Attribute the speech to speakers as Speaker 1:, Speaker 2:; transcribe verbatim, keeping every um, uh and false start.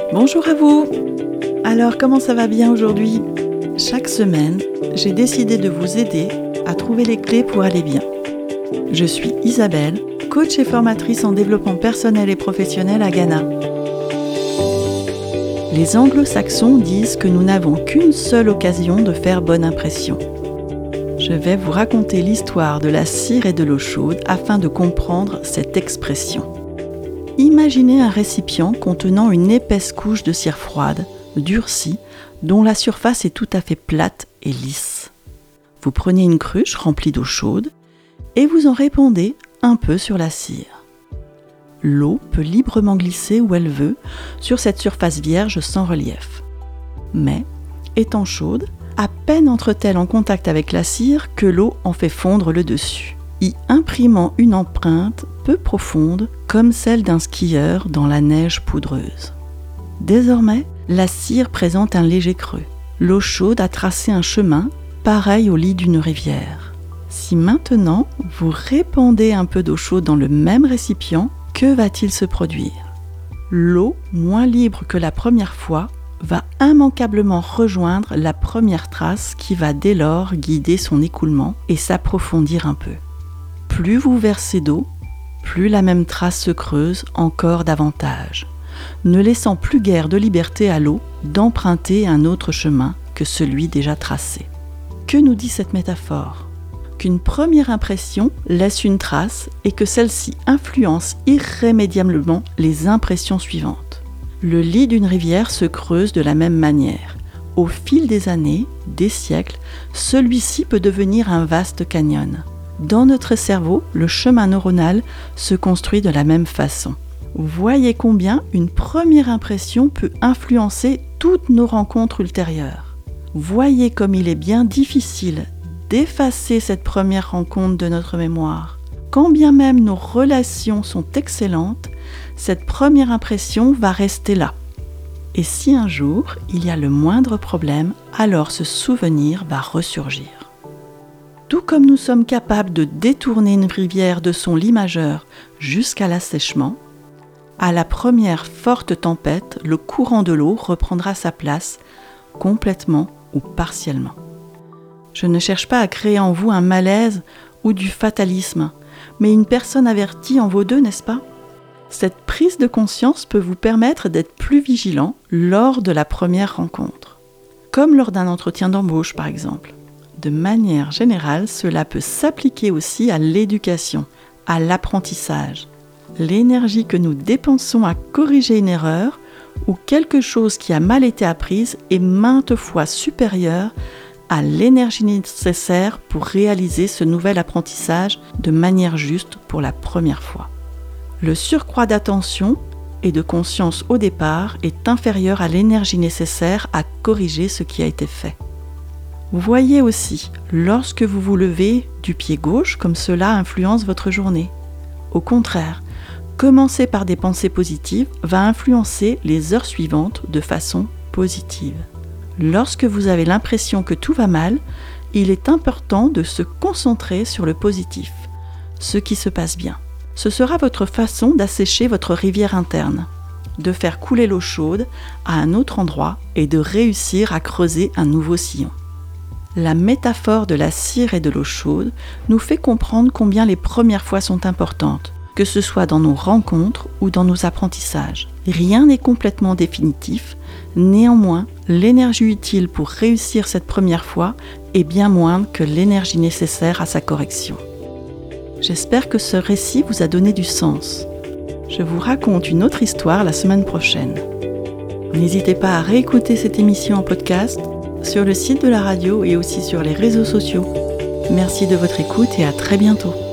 Speaker 1: Bonjour à vous. Alors, comment ça va bien aujourd'hui ? Chaque semaine, j'ai décidé de vous aider à trouver les clés pour aller bien. Je suis Isabelle, coach et formatrice en développement personnel et professionnel à Ghana. Les anglo-saxons disent que nous n'avons qu'une seule occasion de faire bonne impression. Je vais vous raconter l'histoire de la cire et de l'eau chaude afin de comprendre cette expression. Imaginez un récipient contenant une épaisse couche de cire froide, durcie, dont la surface est tout à fait plate et lisse. Vous prenez une cruche remplie d'eau chaude et vous en répandez un peu sur la cire. L'eau peut librement glisser où elle veut sur cette surface vierge sans relief. Mais, étant chaude, à peine entre-t-elle en contact avec la cire que l'eau en fait fondre le dessus, y imprimant une empreinte peu profonde comme celle d'un skieur dans la neige poudreuse. Désormais, la cire présente un léger creux. L'eau chaude a tracé un chemin pareil au lit d'une rivière. Si maintenant vous répandez un peu d'eau chaude dans le même récipient, que va-t-il se produire ? L'eau, moins libre que la première fois, va immanquablement rejoindre la première trace qui va dès lors guider son écoulement et s'approfondir un peu. Plus vous versez d'eau, plus la même trace se creuse encore davantage, ne laissant plus guère de liberté à l'eau d'emprunter un autre chemin que celui déjà tracé. Que nous dit cette métaphore ? Qu'une première impression laisse une trace et que celle-ci influence irrémédiablement les impressions suivantes. Le lit d'une rivière se creuse de la même manière. Au fil des années, des siècles, celui-ci peut devenir un vaste canyon. Dans notre cerveau, le chemin neuronal se construit de la même façon. Voyez combien une première impression peut influencer toutes nos rencontres ultérieures. Voyez comme il est bien difficile d'effacer cette première rencontre de notre mémoire. Quand bien même nos relations sont excellentes, cette première impression va rester là. Et si un jour il y a le moindre problème, alors ce souvenir va ressurgir. Tout comme nous sommes capables de détourner une rivière de son lit majeur jusqu'à l'assèchement, à la première forte tempête, le courant de l'eau reprendra sa place, complètement ou partiellement. Je ne cherche pas à créer en vous un malaise ou du fatalisme, mais une personne avertie en vaut deux, n'est-ce pas ? Cette prise de conscience peut vous permettre d'être plus vigilant lors de la première rencontre, comme lors d'un entretien d'embauche par exemple. De manière générale, cela peut s'appliquer aussi à l'éducation, à l'apprentissage. L'énergie que nous dépensons à corriger une erreur ou quelque chose qui a mal été apprise est maintes fois supérieure à l'énergie nécessaire pour réaliser ce nouvel apprentissage de manière juste pour la première fois. Le surcroît d'attention et de conscience au départ est inférieur à l'énergie nécessaire à corriger ce qui a été fait. Vous voyez aussi, lorsque vous vous levez du pied gauche, comme cela influence votre journée. Au contraire, commencer par des pensées positives va influencer les heures suivantes de façon positive. Lorsque vous avez l'impression que tout va mal, il est important de se concentrer sur le positif, ce qui se passe bien. Ce sera votre façon d'assécher votre rivière interne, de faire couler l'eau chaude à un autre endroit et de réussir à creuser un nouveau sillon. La métaphore de la cire et de l'eau chaude nous fait comprendre combien les premières fois sont importantes, que ce soit dans nos rencontres ou dans nos apprentissages. Rien n'est complètement définitif, néanmoins, l'énergie utile pour réussir cette première fois est bien moindre que l'énergie nécessaire à sa correction. J'espère que ce récit vous a donné du sens. Je vous raconte une autre histoire la semaine prochaine. N'hésitez pas à réécouter cette émission en podcast sur le site de la radio et aussi sur les réseaux sociaux. Merci de votre écoute et à très bientôt.